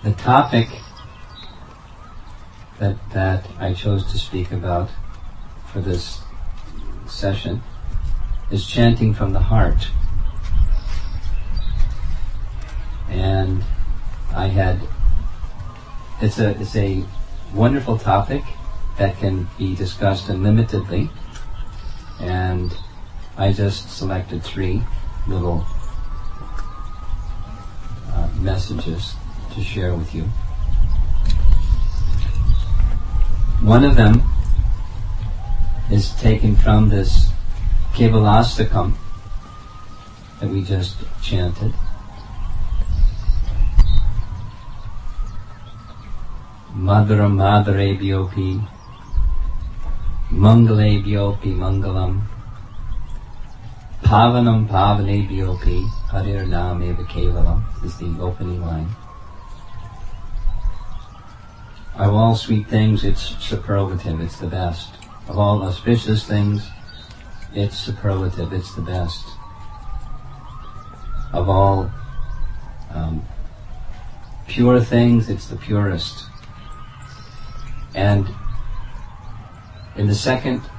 The topic that I chose to speak about for this session is chanting from the heart. And it's a wonderful topic that can be discussed unlimitedly, and I just selected 3 little messages to share with you. One of them is taken from this Kevalastakam that we just chanted. Madhuram Madharebhyopi Mangalebhyopi Mangalam Pavanam Pavanebhyopi Harir Nameva Kevalam is the opening line. Of all sweet things, it's superlative, it's the best. Of all auspicious things, it's superlative, it's the best. Of all pure things, it's the purest. And in the second